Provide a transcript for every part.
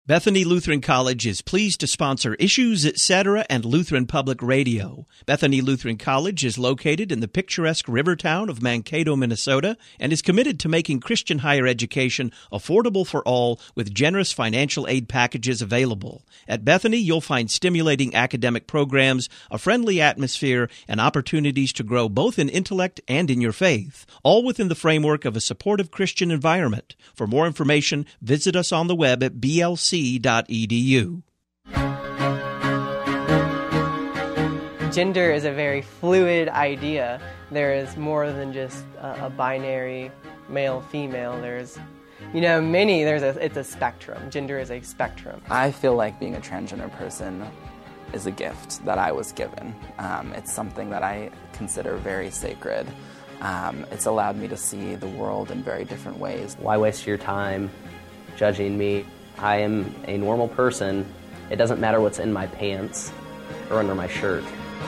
Bethany Lutheran College is pleased to sponsor Issues, Etc. and Lutheran Public Radio. Bethany Lutheran College is located in the picturesque river town of Mankato, Minnesota, and is committed to making Christian higher education affordable for all with generous financial aid packages available. At Bethany, you'll find stimulating academic programs, a friendly atmosphere, and opportunities to grow both in intellect and in your faith, all within the framework of a supportive Christian environment. For more information, visit us on the web at blc.edu. Gender is a very fluid idea. There is more than just a binary male-female. There's, it's a spectrum. Gender is a spectrum. I feel like being a transgender person is a gift that I was given. It's something that I consider very sacred. It's allowed me to see the world in very different ways. Why waste your time judging me? I am a normal person. It doesn't matter what's in my pants or under my shirt.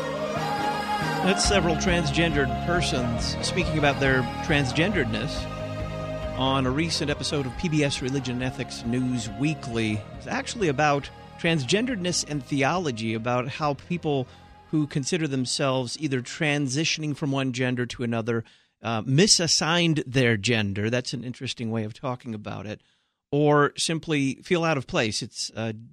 That's several transgendered persons speaking about their transgenderedness on a recent episode of PBS Religion and Ethics News Weekly. It's actually about transgenderedness and theology, about how people who consider themselves either transitioning from one gender to another misassigned their gender. That's an interesting way of talking about it. Or simply feel out of place. It's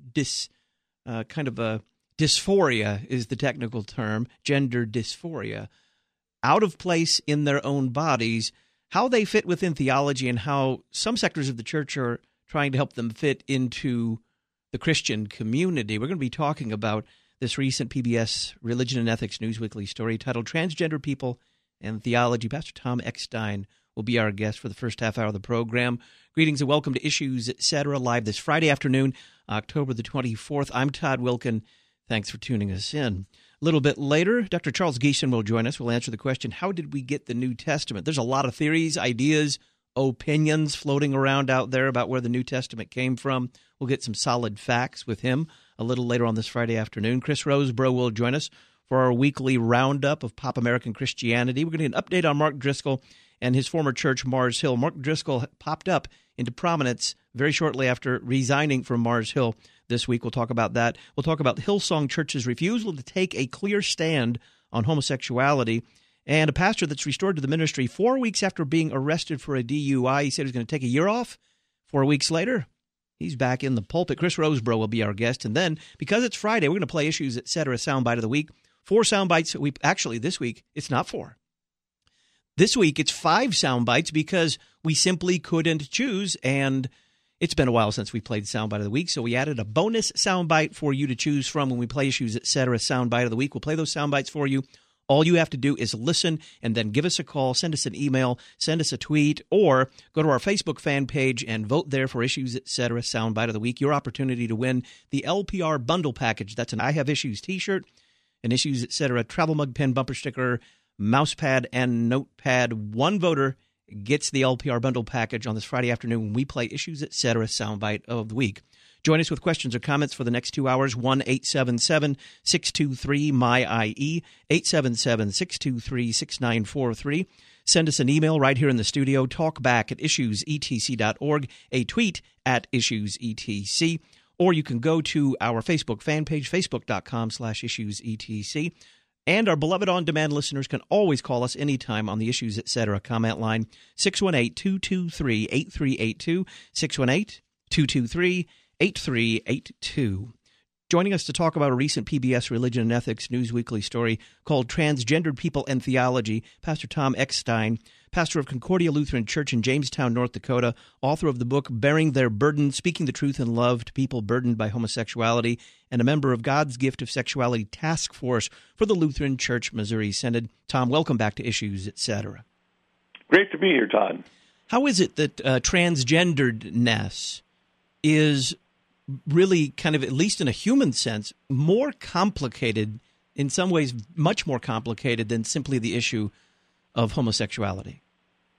kind of a dysphoria is the technical term, gender dysphoria. Out of place in their own bodies, how they fit within theology and how some sectors of the church are trying to help them fit into the Christian community. We're going to be talking about this recent PBS Religion and Ethics News Weekly story titled Transgender People and Theology. Pastor Tom Eckstein will be our guest for the first half hour of the program. Greetings and welcome to Issues, Etc., live this Friday afternoon, October the 24th. I'm Todd Wilkin. Thanks for tuning us in. A little bit later, Dr. Charles Geeson will join us. We'll answer the question, how did we get the New Testament? There's a lot of theories, ideas, opinions floating around out there about where the New Testament came from. We'll get some solid facts with him a little later on this Friday afternoon. Chris Rosebrough will join us for our weekly roundup of pop American Christianity. We're going to get an update on Mark Driscoll and his former church, Mars Hill. Mark Driscoll popped up into prominence very shortly after resigning from Mars Hill this week. We'll talk about that. We'll talk about Hillsong Church's refusal to take a clear stand on homosexuality, and a pastor that's restored to the ministry 4 weeks after being arrested for a DUI. He said he was going to take a year off. 4 weeks later, he's back in the pulpit. Chris Rosebrough will be our guest. And then, because it's Friday, we're going to play Issues, Etc. Soundbite of the Week. 4 soundbites. Actually, this week, it's not 4. This week, it's 5 sound bites because we simply couldn't choose, and it's been a while since we played Soundbite of the Week, so we added a bonus soundbite for you to choose from when we play Issues, Etc. Soundbite of the Week. We'll play those soundbites for you. All you have to do is listen and then give us a call, send us an email, send us a tweet, or go to our Facebook fan page and vote there for Issues, Etc. Soundbite of the Week. Your opportunity to win the LPR Bundle Package. That's an I Have Issues t-shirt, an Issues, Etc. travel mug, pen, bumper sticker, mouse pad, and notepad. One voter gets the LPR Bundle Package on this Friday afternoon when we play Issues, Etc. Soundbite of the Week. Join us with questions or comments for the next 2 hours, 1-877-623-MY-IE, 877-623-6943. Send us an email right here in the studio, talkback@issuesetc.org, a tweet @issuesetc, or you can go to our Facebook fan page, facebook.com/issuesetc. And our beloved on-demand listeners can always call us anytime on the Issues, Etc. comment line, 618-223-8382, 618-223-8382. Joining us to talk about a recent PBS Religion and Ethics News Weekly story called Transgendered People and Theology, Pastor Tom Eckstein, pastor of Concordia Lutheran Church in Jamestown, North Dakota, author of the book Bearing Their Burden, Speaking the Truth in Love to People Burdened by Homosexuality, and a member of God's Gift of Sexuality Task Force for the Lutheran Church Missouri Synod. Tom, welcome back to Issues, Etc. Great to be here, Todd. How is it that transgenderedness is really kind of, at least in a human sense, more complicated, in some ways much more complicated than simply the issue of homosexuality?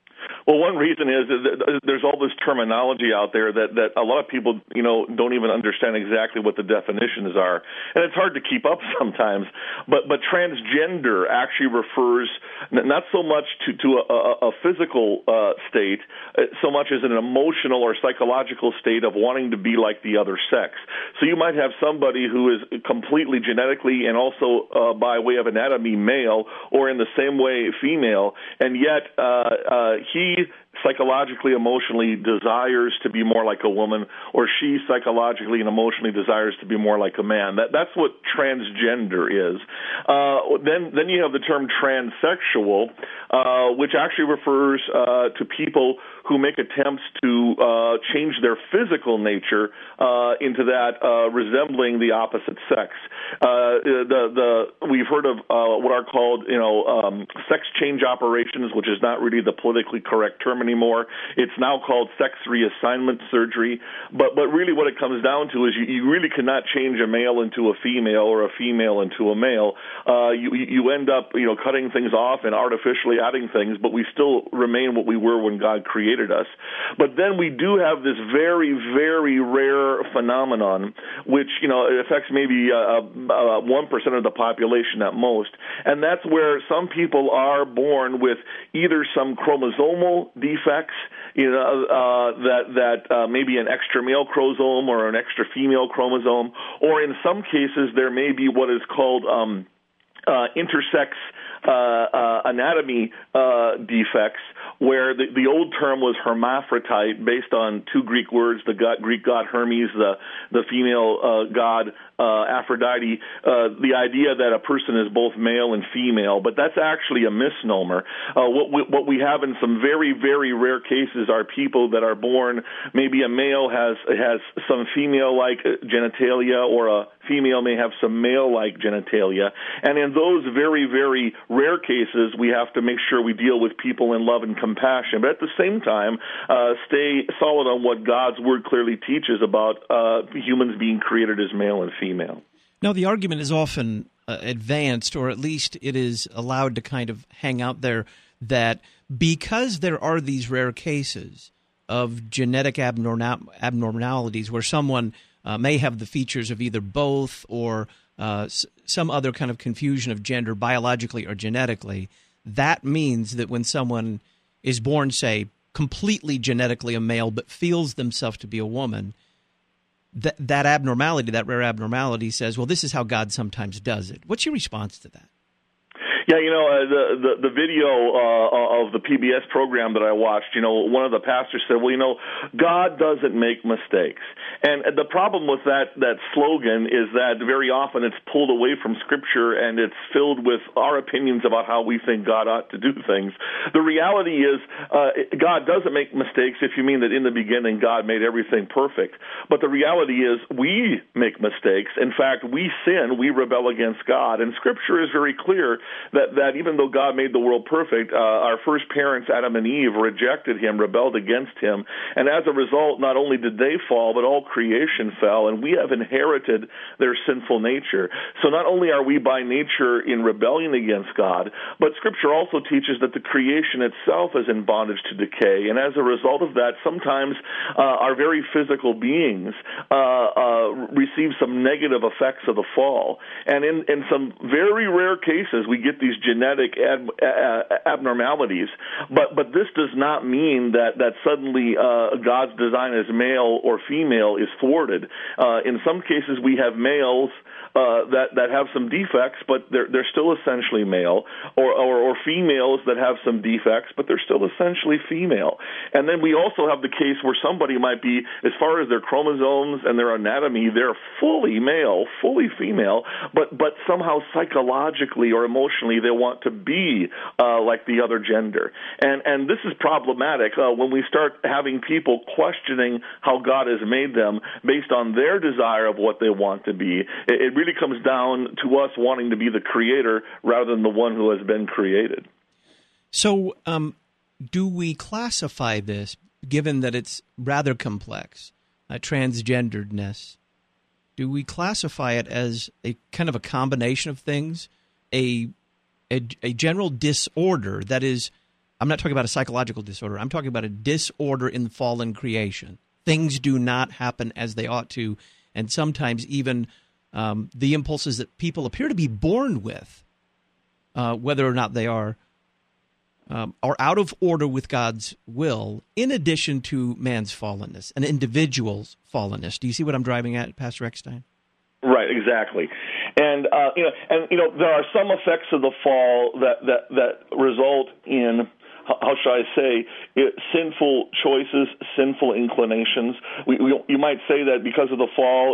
Well, one reason is that there's all this terminology out there that a lot of people, don't even understand exactly what the definitions are, and it's hard to keep up sometimes. But transgender actually refers not so much to a physical state, so much as an emotional or psychological state of wanting to be like the other sex. So you might have somebody who is completely genetically and also by way of anatomy male, or in the same way female, and yet he psychologically, emotionally desires to be more like a woman, or she psychologically and emotionally desires to be more like a man. That's what transgender is. Then you have the term transsexual, which actually refers to people who make attempts to change their physical nature into that resembling the opposite sex. We've heard of what are called, sex change operations, which is not really the politically correct term anymore. It's now called sex reassignment surgery. But really what it comes down to is you really cannot change a male into a female or a female into a male. You end up, cutting things off and artificially adding things, but we still remain what we were when God created us. But then we do have this very, very rare phenomenon, which, affects maybe 1% of the population at most, and that's where some people are born with either some chromosomal defects, that maybe an extra male chromosome or an extra female chromosome, or in some cases there may be what is called intersex anatomy defects, where the old term was hermaphrodite, based on two Greek words, the Greek god Hermes, the female god Aphrodite, the idea that a person is both male and female, but that's actually a misnomer. What we have in some very, very rare cases are people that are born, maybe a male has some female-like genitalia, or a female may have some male-like genitalia, and in those very, very rare cases, we have to make sure we deal with people in love and compassion, but at the same time, stay solid on what God's Word clearly teaches about humans being created as male and female. Now, the argument is often advanced, or at least it is allowed to kind of hang out there, that because there are these rare cases of genetic abnormalities where someone may have the features of either both or some other kind of confusion of gender biologically or genetically, that means that when someone is born, say, completely genetically a male but feels themselves to be a woman, that abnormality, that rare abnormality, says, well, this is how God sometimes does it. What's your response to that? Yeah, the video of the PBS program that I watched, one of the pastors said, well, God doesn't make mistakes. And the problem with that slogan is that very often it's pulled away from Scripture and it's filled with our opinions about how we think God ought to do things. The reality is God doesn't make mistakes, if you mean that in the beginning God made everything perfect. But the reality is we make mistakes. In fact, we sin, we rebel against God. And Scripture is very clear that even though God made the world perfect, our first parents, Adam and Eve, rejected him, rebelled against him. And as a result, not only did they fall, but all creation fell, and we have inherited their sinful nature. So not only are we by nature in rebellion against God, but Scripture also teaches that the creation itself is in bondage to decay. And as a result of that, sometimes our very physical beings receive some negative effects of the fall. And in some very rare cases, we get these genetic abnormalities, but this does not mean that suddenly God's design as male or female is thwarted. In some cases, we have males that have some defects, but they're still essentially male, or females that have some defects, but they're still essentially female. And then we also have the case where somebody might be, as far as their chromosomes and their anatomy, they're fully male, fully female, but somehow psychologically or emotionally they want to be like the other gender. And this is problematic when we start having people questioning how God has made them based on their desire of what they want to be. It really comes down to us wanting to be the creator rather than the one who has been created. So do we classify this, given that it's rather complex, transgenderedness, do we classify it as a kind of a combination of things, a general disorder that is I'm not talking about a psychological disorder. I'm talking about a disorder in fallen creation. Things do not happen as they ought to, and sometimes even the impulses that people appear to be born with, whether or not they are out of order with God's will, in addition to man's fallenness, an individual's fallenness. Do you see what I'm driving at, Pastor Eckstein? Right, exactly. And there are some effects of the fall that result in, how shall I say, sinful choices, sinful inclinations. You might say that because of the fall,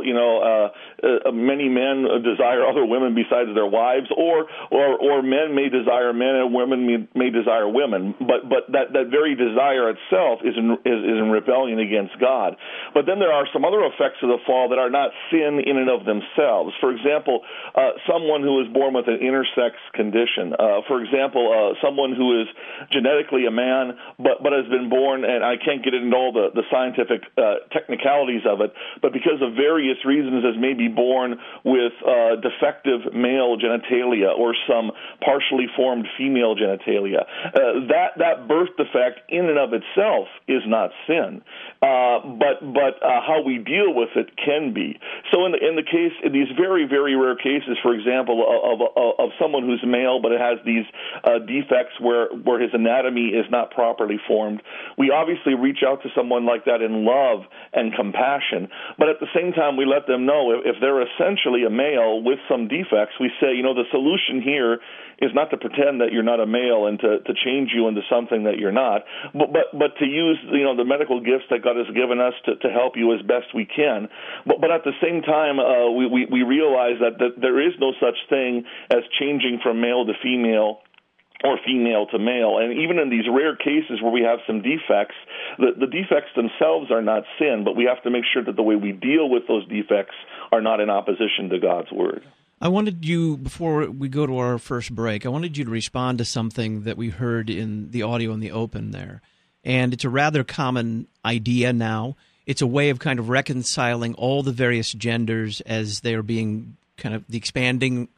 many men desire other women besides their wives, or men may desire men and women may desire women. But that very desire itself is in rebellion against God. But then there are some other effects of the fall that are not sin in and of themselves. For example, someone who is born with an intersex condition. For example, someone who is genetically a man, but has been born, and I can't get into all the scientific technicalities of it, but because of various reasons is maybe born with defective male genitalia or some partially formed female genitalia. That birth defect in and of itself is not sin, but how we deal with it can be. So in the case, in these very, very rare cases, for example, of someone who's male but it has these defects where his anatomy is not properly formed, we obviously reach out to someone like that in love and compassion, but at the same time we let them know if they're essentially a male with some defects, we say, the solution here is not to pretend that you're not a male and to change you into something that you're not, but to use the medical gifts that God has given us to help you as best we can. But at the same time, we realize that there is no such thing as changing from male to female or female to male. And even in these rare cases where we have some defects, the defects themselves are not sin, but we have to make sure that the way we deal with those defects are not in opposition to God's word. I wanted you, before we go to our first break, I wanted you to respond to something that we heard in the audio in the open there. And it's a rather common idea now. It's a way of kind of reconciling all the various genders as they are being kind of the expanding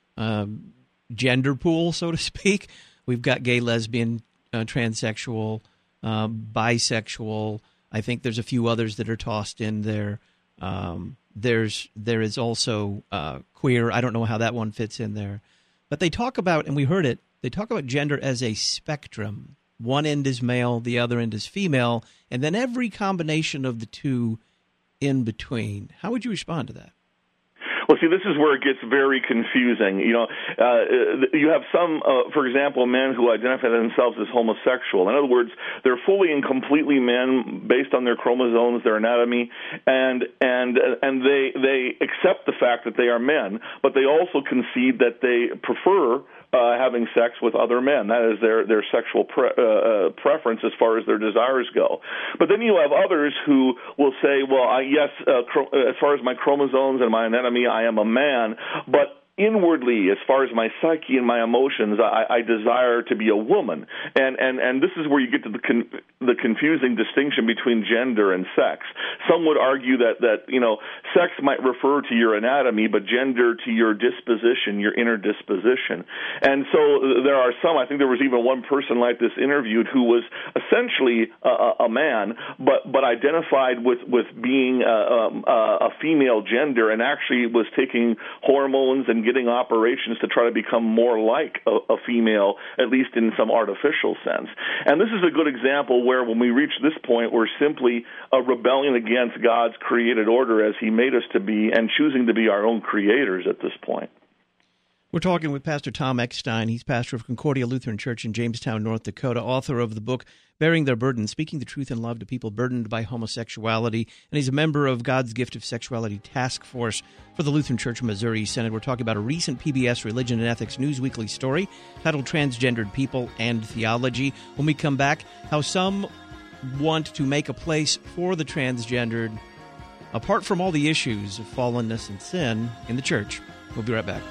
gender pool, so to speak. We've got gay, lesbian, transsexual, bisexual. I think there's a few others that are tossed in there. There is also queer. I don't know how that one fits in there. But they talk about, and we heard it, they talk about gender as a spectrum. One end is male, the other end is female, and then every combination of the two in between. How would you respond to that? Well, see, this is where it gets very confusing. You have some, for example, men who identify themselves as homosexual. In other words, they're fully and completely men based on their chromosomes, their anatomy, and they accept the fact that they are men, but they also concede that they prefer having sex with other men. That is their sexual preference as far as their desires go. But then you have others who will say, well, as far as my chromosomes and my anatomy, I am a man, but inwardly, as far as my psyche and my emotions, I desire to be a woman. And this is where you get to the confusing distinction between gender and sex. Some would argue that sex might refer to your anatomy, but gender to your disposition, your inner disposition. And so there are some, I think there was even one person like this interviewed who was essentially a man, but identified with being a female gender and actually was taking hormones and getting operations to try to become more like a female, at least in some artificial sense. And this is a good example where when we reach this point, we're simply a rebellion against God's created order as he made us to be and choosing to be our own creators at this point. We're talking with Pastor Tom Eckstein. He's pastor of Concordia Lutheran Church in Jamestown, North Dakota, author of the book Bearing Their Burden, Speaking the Truth in Love to People Burdened by Homosexuality, and he's a member of God's Gift of Sexuality Task Force for the Lutheran Church of Missouri Synod. We're talking about a recent PBS Religion and Ethics News Weekly story titled Transgendered People and Theology. When we come back, how some want to make a place for the transgendered, apart from all the issues of fallenness and sin in the church. We'll be right back.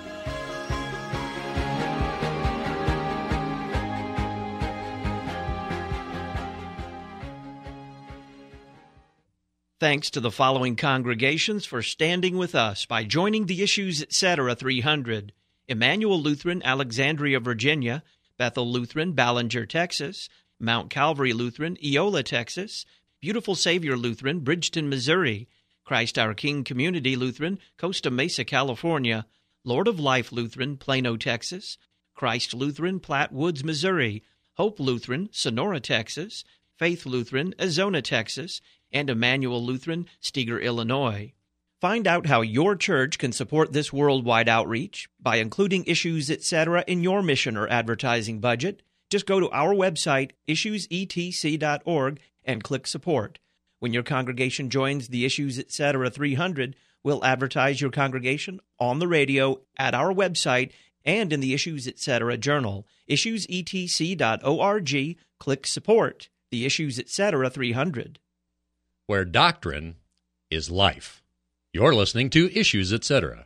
Thanks to the following congregations for standing with us by joining the Issues Etc. 300, Emmanuel Lutheran, Alexandria, Virginia, Bethel Lutheran, Ballinger, Texas; Mount Calvary Lutheran, Eola, Texas; Beautiful Savior Lutheran, Bridgeton, Missouri; Christ Our King Community Lutheran, Costa Mesa, California; Lord of Life Lutheran, Plano, Texas; Christ Lutheran, Platte Woods, Missouri; Hope Lutheran, Sonora, Texas; Faith Lutheran, Azona, Texas; and Emmanuel Lutheran, Steger, Illinois. Find out how your church can support this worldwide outreach by including Issues Etc. in your mission or advertising budget. Just go to our website, issuesetc.org, and click Support. When your congregation joins the Issues Etc. 300, we'll advertise your congregation on the radio, at our website, and in the Issues Etc. journal. Issuesetc.org, click Support. The Issues Etc. 300. Where doctrine is life. You're listening to Issues Etc.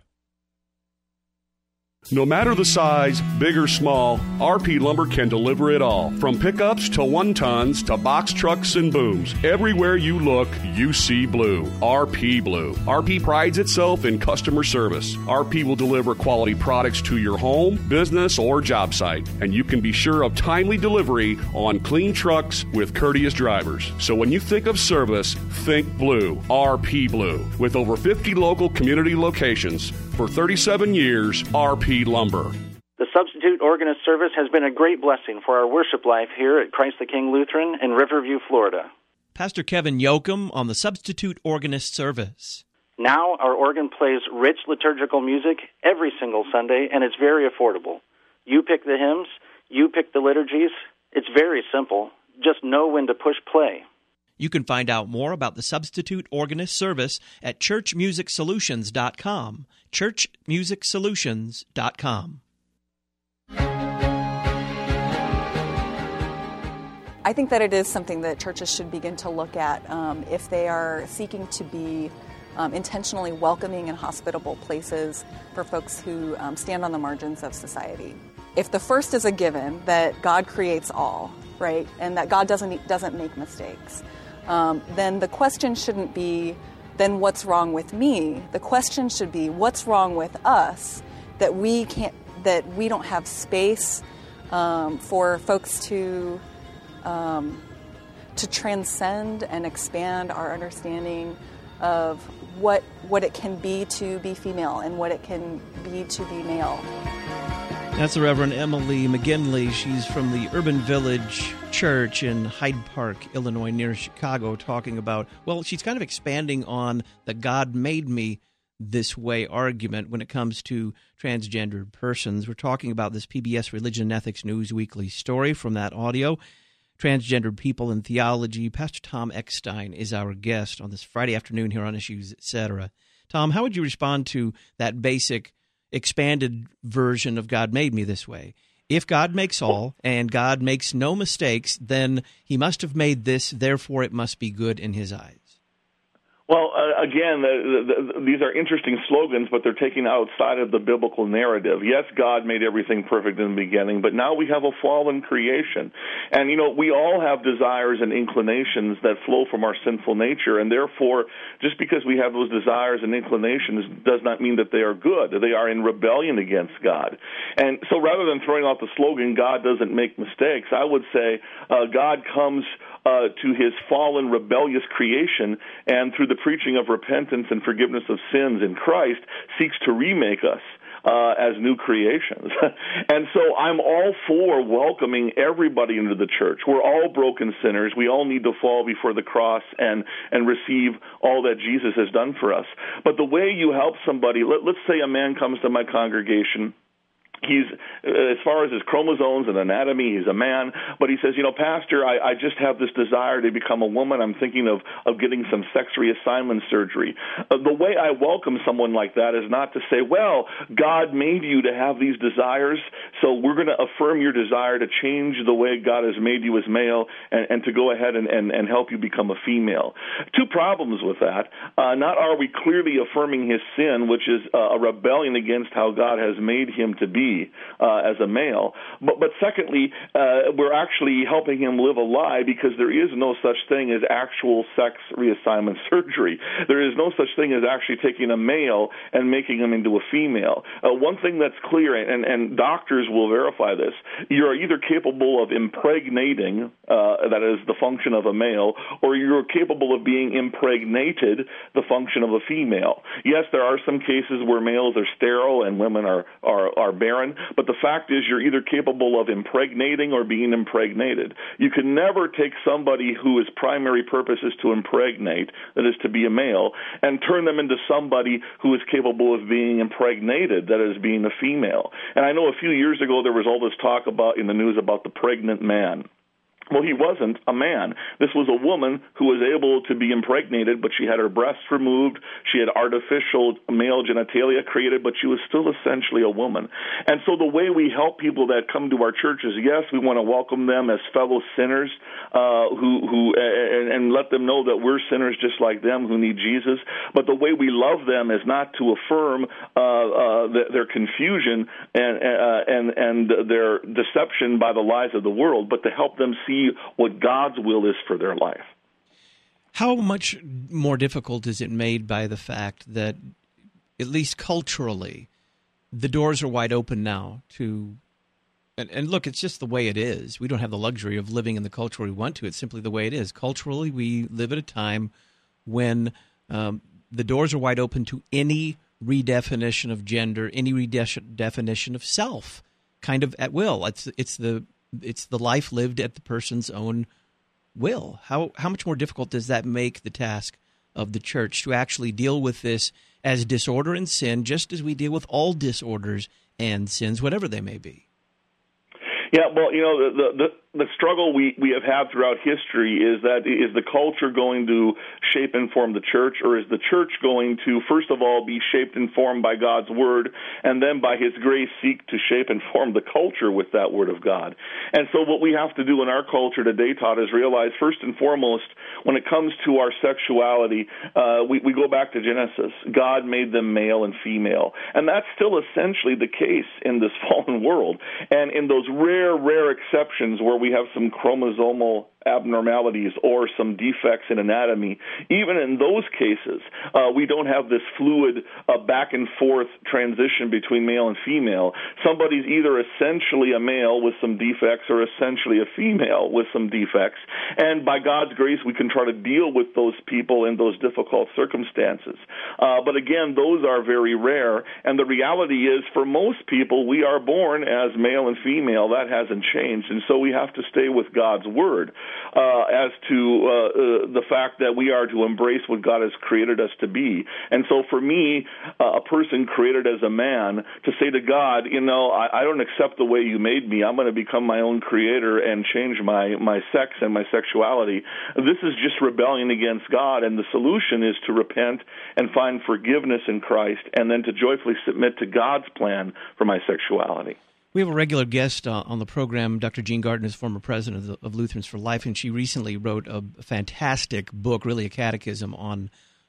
No matter the size, big or small, RP Lumber can deliver it all. From pickups to 1-tons to box trucks and booms. Everywhere you look, you see blue. RP Blue. RP prides itself in customer service. RP will deliver quality products to your home, business, or job site. And you can be sure of timely delivery on clean trucks with courteous drivers. So when you think of service, think blue. RP Blue. With over 50 local community locations. For 37 years, RP Lumber. The Substitute Organist Service has been a great blessing for our worship life here at Christ the King Lutheran in Riverview, Florida. Pastor Kevin Yoakum on the Substitute Organist Service. Now our organ plays rich liturgical music every single Sunday, and it's very affordable. You pick the hymns, you pick the liturgies. It's very simple. Just know when to push play. You can find out more about the Substitute Organist Service at churchmusicsolutions.com. churchmusicsolutions.com. I think that it is something that churches should begin to look at if they are seeking to be intentionally welcoming and hospitable places for folks who stand on the margins of society. If the first is a given, that God creates all, right, and that God doesn't make mistakes, then the question shouldn't be, then what's wrong with me? The question should be, what's wrong with us that we don't have space for folks to transcend and expand our understanding of what it can be to be female and what it can be to be male. That's the Reverend Emily McGinley. She's from the Urban Village Church in Hyde Park, Illinois, near Chicago, talking about, well, she's kind of expanding on the God made me this way argument when it comes to transgendered persons. We're talking about this PBS Religion and Ethics News Weekly story from that audio. Transgendered People in Theology. Pastor Tom Eckstein is our guest on this Friday afternoon here on Issues, Etc. Tom, how would you respond to that basic expanded version of God made me this way? If God makes all and God makes no mistakes, then he must have made this, therefore it must be good in his eyes. Well, again, these are interesting slogans, but they're taken outside of the biblical narrative. Yes, God made everything perfect in the beginning, but now we have a fallen creation. And, we all have desires and inclinations that flow from our sinful nature, and therefore, just because we have those desires and inclinations does not mean that they are good. They are in rebellion against God. And so rather than throwing out the slogan, God doesn't make mistakes, I would say God comes to his fallen, rebellious creation, and through the preaching of repentance and forgiveness of sins in Christ, seeks to remake us as new creations. And so I'm all for welcoming everybody into the church. We're all broken sinners. We all need to fall before the cross and receive all that Jesus has done for us. But the way you help somebody, let's say a man comes to my congregation. He's, as far as his chromosomes and anatomy, he's a man, but he says, Pastor, I just have this desire to become a woman. I'm thinking of getting some sex reassignment surgery. The way I welcome someone like that is not to say, well, God made you to have these desires, so we're going to affirm your desire to change the way God has made you as male and to go ahead and help you become a female. Two problems with that. Not are we clearly affirming his sin, which is a rebellion against how God has made him to be, be as a male. But secondly, we're actually helping him live a lie, because there is no such thing as actual sex reassignment surgery. There is no such thing as actually taking a male and making him into a female. One thing that's clear, and doctors will verify this, you're either capable of impregnating, that is the function of a male, or you're capable of being impregnated, the function of a female. Yes, there are some cases where males are sterile and women are barren, but the fact is you're either capable of impregnating or being impregnated. You can never take somebody whose primary purpose is to impregnate, that is to be a male, and turn them into somebody who is capable of being impregnated, that is being a female. And I know a few years ago there was all this talk about in the news about the pregnant man. Well, he wasn't a man. This was a woman who was able to be impregnated, but she had her breasts removed. She had artificial male genitalia created, but she was still essentially a woman. And so the way we help people that come to our churches, yes, we want to welcome them as fellow sinners and let them know that we're sinners just like them who need Jesus. But the way we love them is not to affirm their confusion and their deception by the lies of the world, but to help them see what God's will is for their life. How much more difficult is it made by the fact that, at least culturally, the doors are wide open now to, and look, it's just the way it is. We don't have the luxury of living in the culture we want to. It's simply the way it is. Culturally, we live at a time when the doors are wide open to any redefinition of gender, any redefinition of self, kind of at will. It's the life lived at the person's own will. How much more difficult does that make the task of the church to actually deal with this as disorder and sin, just as we deal with all disorders and sins, whatever they may be? Yeah, well, the struggle we have had throughout history is the culture going to shape and form the church, or is the church going to, first of all, be shaped and formed by God's word, and then by his grace seek to shape and form the culture with that word of God? And so what we have to do in our culture today, Todd, is realize, first and foremost, when it comes to our sexuality, we go back to Genesis. God made them male and female, and that's still essentially the case in this fallen world. And in those rare exceptions where we have some chromosomal abnormalities or some defects in anatomy, even in those cases, we don't have this fluid back and forth transition between male and female. Somebody's either essentially a male with some defects or essentially a female with some defects. And by God's grace, we can try to deal with those people in those difficult circumstances. But again, those are very rare. And the reality is, for most people, we are born as male and female. That hasn't changed. And so we have to stay with God's word. As to the fact that we are to embrace what God has created us to be. And so for me, a person created as a man, to say to God, I don't accept the way you made me. I'm going to become my own creator and change my sex and my sexuality. This is just rebellion against God, and the solution is to repent and find forgiveness in Christ, and then to joyfully submit to God's plan for my sexuality. We have a regular guest on the program, Dr. Jean Gardner, is former president of Lutherans for Life, and she recently wrote a fantastic book, really a catechism on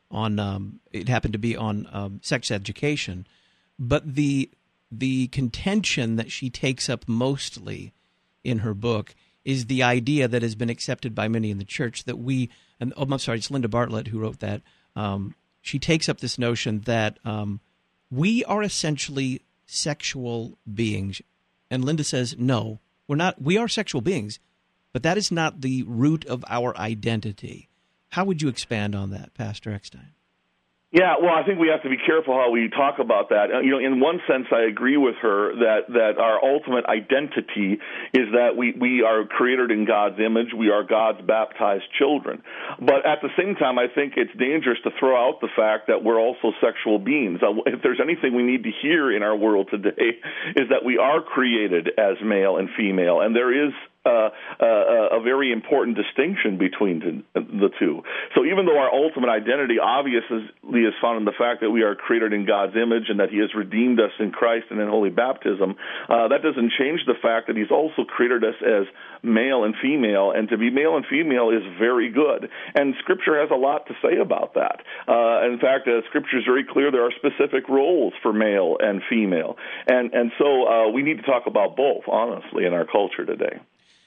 it happened to be on sex education. But the contention that she takes up mostly in her book is the idea that has been accepted by many in the church that it's Linda Bartlett who wrote that. She takes up this notion that we are essentially sexual beings. And Linda says, no, we're not. We are sexual beings, but that is not the root of our identity. How would you expand on that, Pastor Eckstein? Yeah, well, I think we have to be careful how we talk about that. In one sense, I agree with her that our ultimate identity is that we are created in God's image. We are God's baptized children. But at the same time, I think it's dangerous to throw out the fact that we're also sexual beings. If there's anything we need to hear in our world today, is that we are created as male and female, and there is a very important distinction between the two. So even though our ultimate identity obviously is found in the fact that we are created in God's image and that He has redeemed us in Christ and in holy baptism, that doesn't change the fact that He's also created us as male and female, and to be male and female is very good. And Scripture has a lot to say about that. In fact, Scripture is very clear. There are specific roles for male and female, and so we need to talk about both, honestly, in our culture today.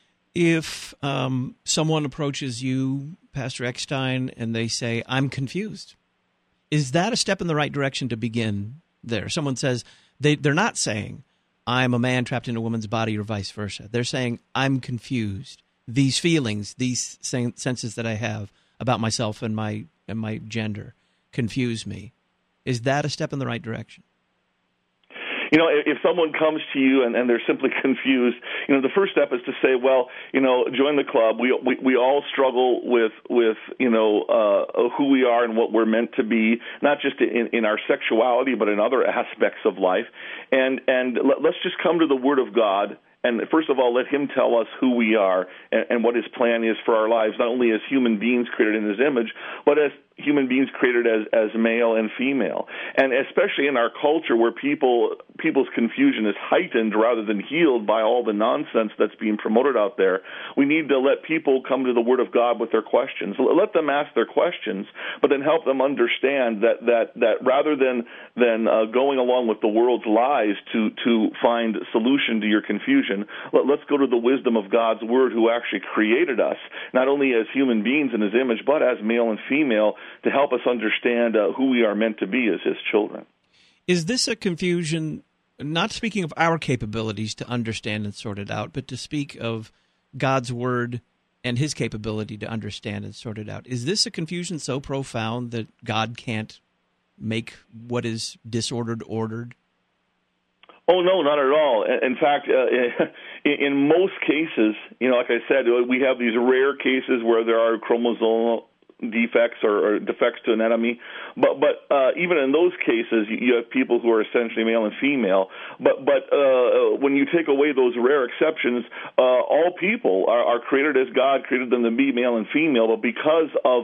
If someone approaches you, Pastor Eckstein, and they say, "I'm confused," is that a step in the right direction to begin there? Someone says, they're not saying, "I'm a man trapped in a woman's body," or vice versa. They're saying, "I'm confused. These feelings, these senses that I have about myself and my gender confuse me." Is that a step in the right direction? You know, if someone comes to you and they're simply confused, you know, the first step is to say, well, you know, join the club. We all struggle with you know, who we are and what we're meant to be, not just in our sexuality, but in other aspects of life. And let's just come to the Word of God. And first of all, let Him tell us who we are and what His plan is for our lives, not only as human beings created in His image, but as human beings created as male and female. And especially in our culture where people's confusion is heightened rather than healed by all the nonsense that's being promoted out there, we need to let people come to the Word of God with their questions. Let them ask their questions, but then help them understand that rather than going along with the world's lies to find solution to your confusion, let's go to the wisdom of God's Word, who actually created us, not only as human beings in His image, but as male and female, to help us understand who we are meant to be as His children. Is this a confusion, not speaking of our capabilities to understand and sort it out, but to speak of God's Word and His capability to understand and sort it out? Is this a confusion so profound that God can't make what is disordered ordered? Oh, no, not at all. In fact, in most cases, you know, like I said, we have these rare cases where there are chromosomal defects or defects to anatomy, but even in those cases, you have people who are essentially male and female. But when you take away those rare exceptions, all people are created as God created them to be, male and female. But because of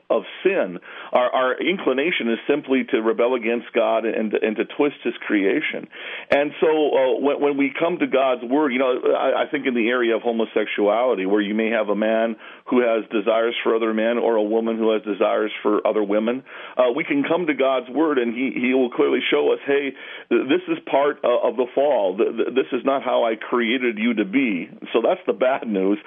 sin, our inclination is simply to rebel against God and to twist His creation. And so when we come to God's Word, you know, I think in the area of homosexuality, where you may have a man who has desires for other men or a woman who has desires for other women, we can come to God's Word and He will clearly show us, hey, this is part of the fall. This is not how I created you to be. So that's the bad news.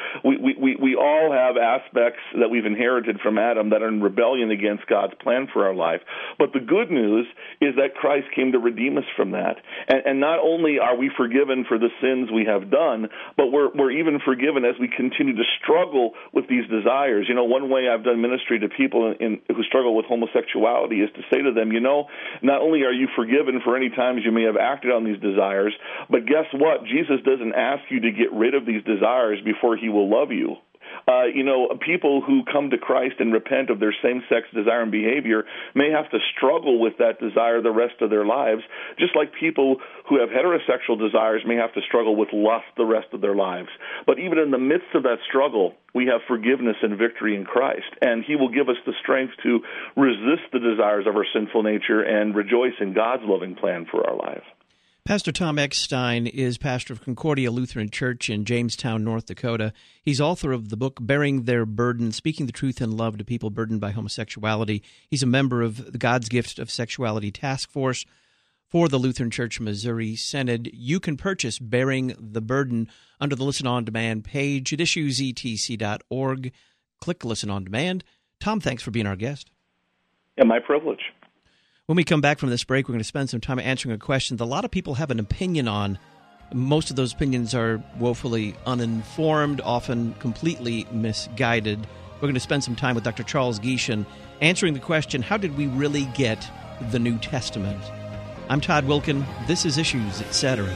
We all have aspects that we've inherited from Adam that are in rebellion against God's plan for our life. But the good news is that Christ came to redeem us from that. And not only are we forgiven for the sins we have done, but we're even forgiven as we continue to struggle with these desires. You know, one way I've done ministry to people who struggle with homosexuality is to say to them, you know, not only are you forgiven for any times you may have acted on these desires, but guess what? Jesus doesn't ask you to get rid of these desires before He will love you. You know, people who come to Christ and repent of their same-sex desire and behavior may have to struggle with that desire the rest of their lives, just like people who have heterosexual desires may have to struggle with lust the rest of their lives. But even in the midst of that struggle, we have forgiveness and victory in Christ, and He will give us the strength to resist the desires of our sinful nature and rejoice in God's loving plan for our lives. Pastor Tom Eckstein is pastor of Concordia Lutheran Church in Jamestown, North Dakota. He's author of the book Bearing Their Burden, Speaking the Truth in Love to People Burdened by Homosexuality. He's a member of the God's Gift of Sexuality Task Force for the Lutheran Church Missouri Synod. You can purchase Bearing the Burden under the Listen On Demand page at issuesetc.org. Click Listen On Demand. Tom, thanks for being our guest. Yeah, my privilege. When we come back from this break, we're going to spend some time answering a question that a lot of people have an opinion on. Most of those opinions are woefully uninformed, often completely misguided. We're going to spend some time with Dr. Charles Gieshen answering the question, how did we really get the New Testament? I'm Todd Wilkin. This is Issues, Etc.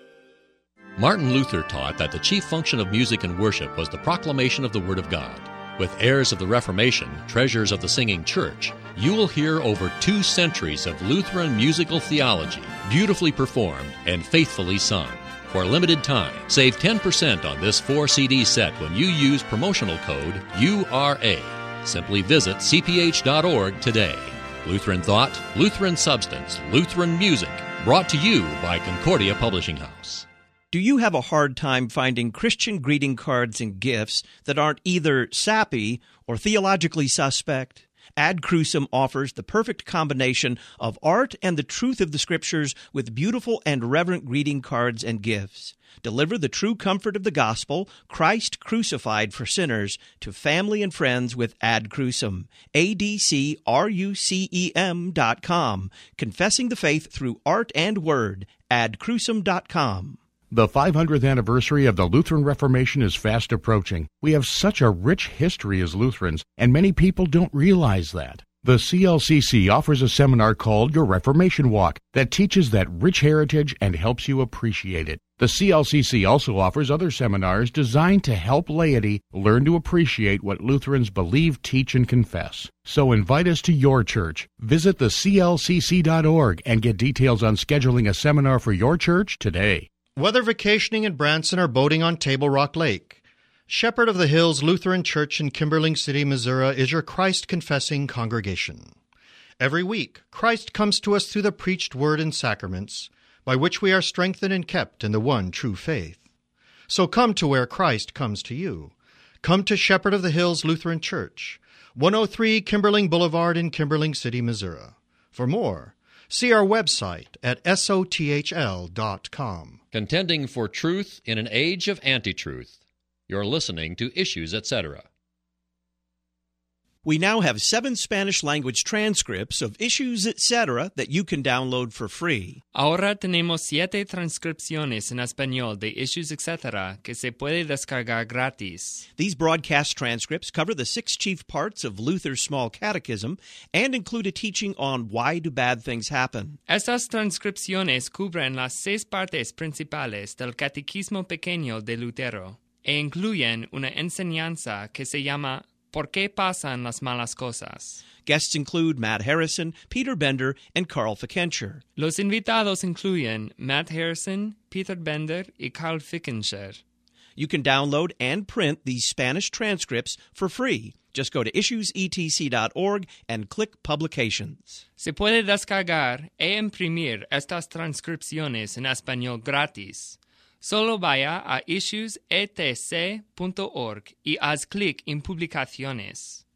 Martin Luther taught that the chief function of music and worship was the proclamation of the Word of God. With Heirs of the Reformation, Treasures of the Singing Church, you will hear over 2 centuries of Lutheran musical theology, beautifully performed and faithfully sung. For a limited time, save 10% on this 4-CD set when you use promotional code URA. Simply visit cph.org today. Lutheran Thought, Lutheran Substance, Lutheran Music, brought to you by Concordia Publishing House. Do you have a hard time finding Christian greeting cards and gifts that aren't either sappy or theologically suspect? Ad Crucem offers the perfect combination of art and the truth of the Scriptures with beautiful and reverent greeting cards and gifts. Deliver the true comfort of the gospel, Christ crucified for sinners, to family and friends with Ad Crucem. ADCRUCEM.com. Confessing the faith through art and word. AdCrucem.com. The 500th anniversary of the Lutheran Reformation is fast approaching. We have such a rich history as Lutherans, and many people don't realize that. The CLCC offers a seminar called Your Reformation Walk that teaches that rich heritage and helps you appreciate it. The CLCC also offers other seminars designed to help laity learn to appreciate what Lutherans believe, teach, and confess. So invite us to your church. Visit theclcc.org and get details on scheduling a seminar for your church today. Whether vacationing in Branson or boating on Table Rock Lake, Shepherd of the Hills Lutheran Church in Kimberling City, Missouri is your Christ-confessing congregation. Every week, Christ comes to us through the preached word and sacraments, by which we are strengthened and kept in the one true faith. So come to where Christ comes to you. Come to Shepherd of the Hills Lutheran Church, 103 Kimberling Boulevard in Kimberling City, Missouri. For more, see our website at sothl.com. Contending for truth in an age of anti-truth. You're listening to Issues, Etc. We now have 7 Spanish-language transcripts of Issues, Etc. that you can download for free. Ahora tenemos 7 transcripciones en español de Issues, Etc. que se puede descargar gratis. These broadcast transcripts cover the 6 chief parts of Luther's Small Catechism and include a teaching on why do bad things happen. Estas transcripciones cubren las 6 partes principales del Catecismo Pequeño de Lutero e incluyen una enseñanza que se llama ¿Por qué pasan las malas cosas? Guests include Matt Harrison, Peter Bender, and Carl Fickenshire. Los invitados incluyen Matt Harrison, Peter Bender, y Carl Fickenshire. You can download and print these Spanish transcripts for free. Just go to issuesetc.org and click Publications. Se puede descargar e imprimir estas transcripciones en español gratis. Solo vaya a issuesetc.org y haz clic en Publicaciones.